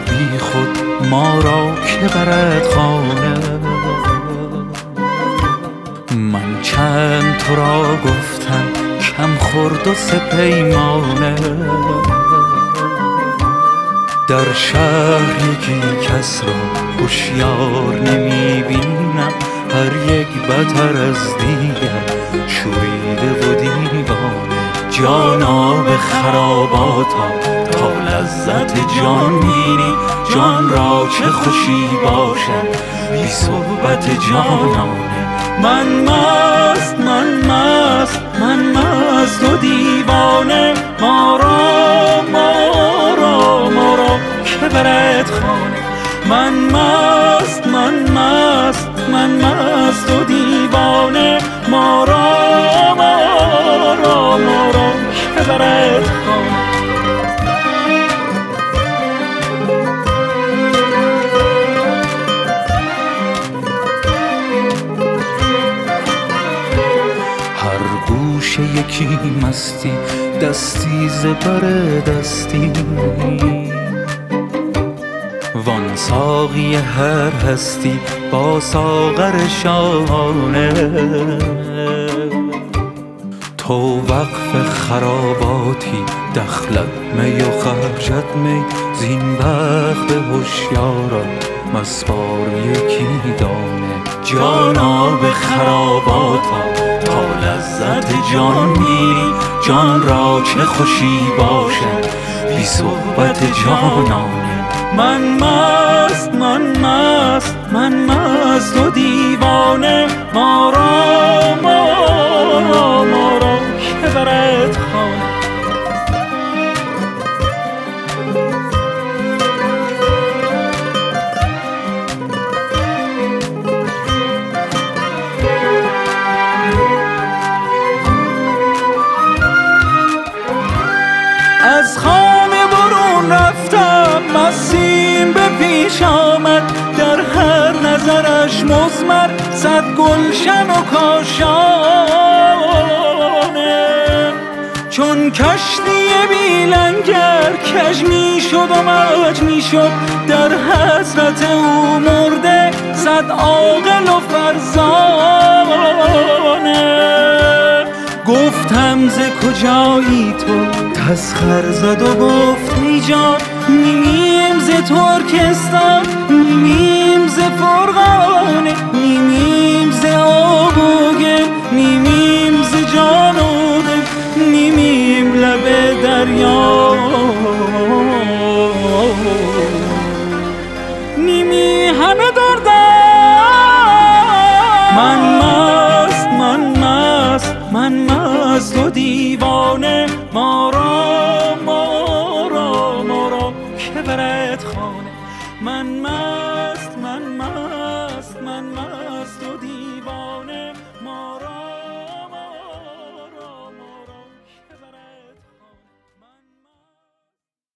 بی خود ما را که برد خانه. من چند تو را گفتم کم خورد و سپیمانه، در شهر یکی کس را هوشیار نمی بینم، هر یک بتر از دیگر شوریده و دیوانه. جانا به خراباتا تا لذت جان بینی، جان را چه خوشی باشد بی صحبت جانانه. من مست و دیوانه، ما را که برد خانه. من مست و دیوانه، ما را که برد خانه. هر گوشه یکی مستی، دستی زبر دستی، وان ساقی هر هستی با ساغر شانه. تو وقف خراباتی دخلت می و خرجت می، زین وقت هوشیارا مسپار یکی دانه. جانا به خراباتا تا لذت جان بینی، جان را چه خوشی باشد بی صحبت جانانه. من مست و دیوانه، ما را که برد خانه. از خانه برون رفتم، مسیم به پیش آمد، در هر نظرش مضمر صد گلشن و کاشانه. چون کشتی بی لنگر کج می شد و موج می شد، در حضرت او مرده صد عاقل و فرزانه. گفتم ز کجایی تو، تسخر زد و گفت ای جان، نیمیم ز ترکستان، نیمیم ز فرغانه، نیمیم ز آب و گل، نیمیم ز جان و دل، نیمیم لب دریا، نیمی همه دردم. من مست و دیوانه، ما را که برد خانه. من